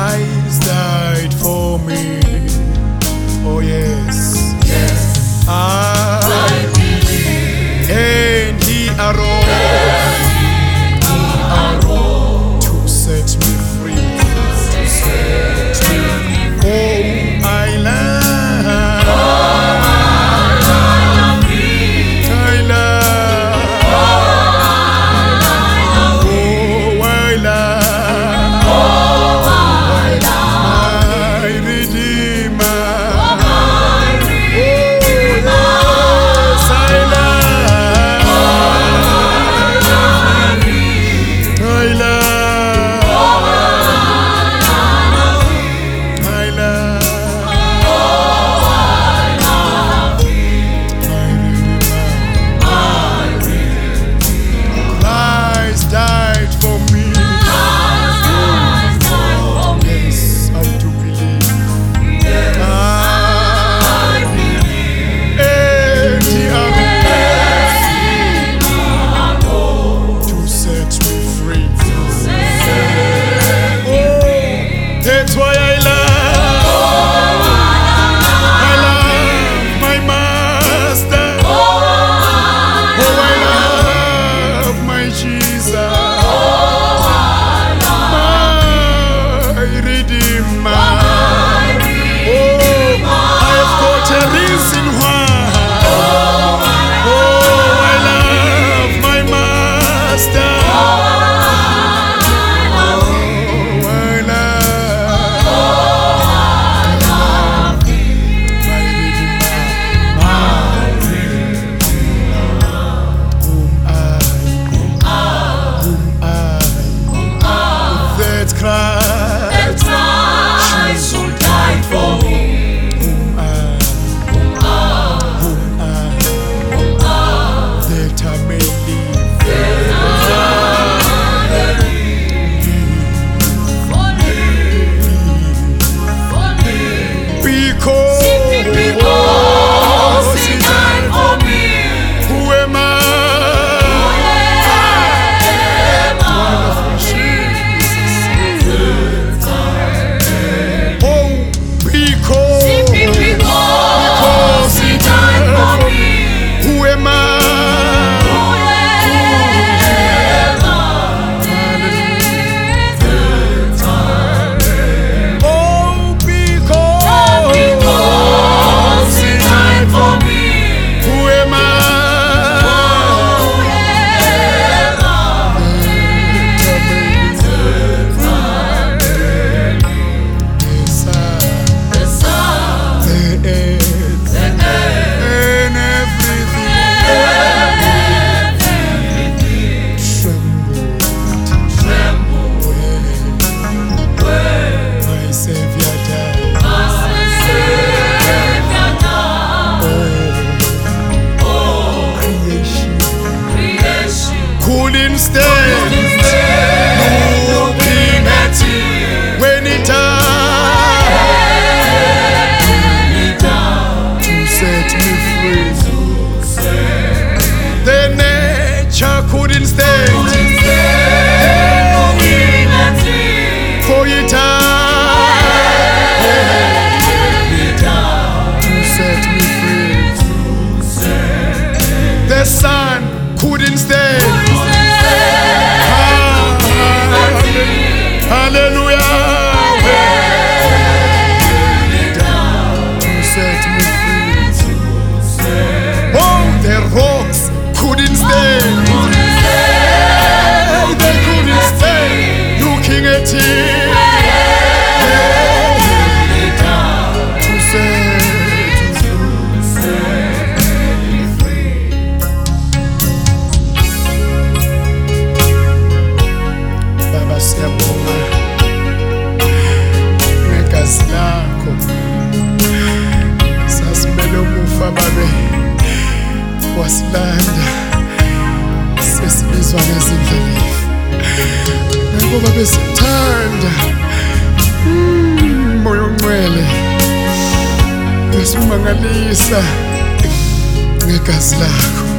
Christ died for me. Oh yes, yes, I believe. And He arose to set me free. Oh, I love couldn't stand looking at Him when He died to set me free. The nature couldn't stand looking at Him, for He died to set me free. The sun couldn't stand. Hallelujah. To set me free. Oh, the rocks couldn't stand. They couldn't stand looking at Him. To set me free. Baba siyabonga negazi lakho, sasimele umufa babe wasilanda, sesibizwa ngezindlela ngoba besithanda. Moya ongcwele ngesimangalisa ngegazi lakho.